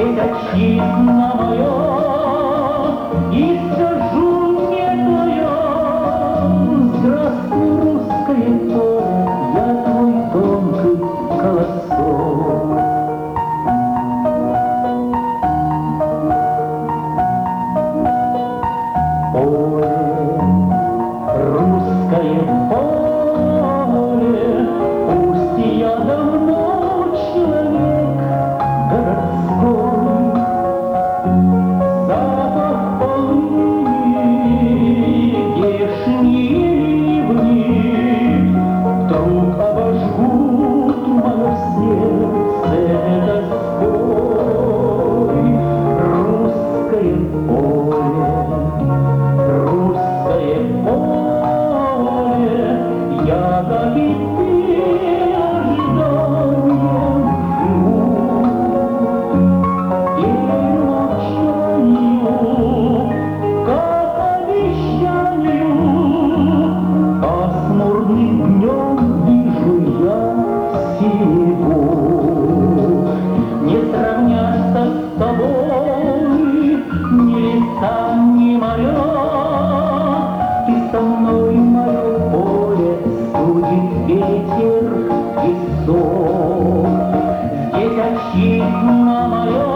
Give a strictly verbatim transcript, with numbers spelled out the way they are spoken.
Здесь отчизна моя, и скажу мне твоя: здравствуй, русское поле, я твой тонкий колосок. Поле, русское поле, пусть я давно человек городской, запах полыни, здешние ливни вдруг обожгут мое сердце тоской. Русское поле, русское поле, я, как и ты, ожиданием живу. И молчанию, как обещанию, пасмурным днем вижу я синеву. Не сравняться с тобой ни леса, ни моря, ты со мной мое поле судит ветер и сон. Здесь отчизна моя,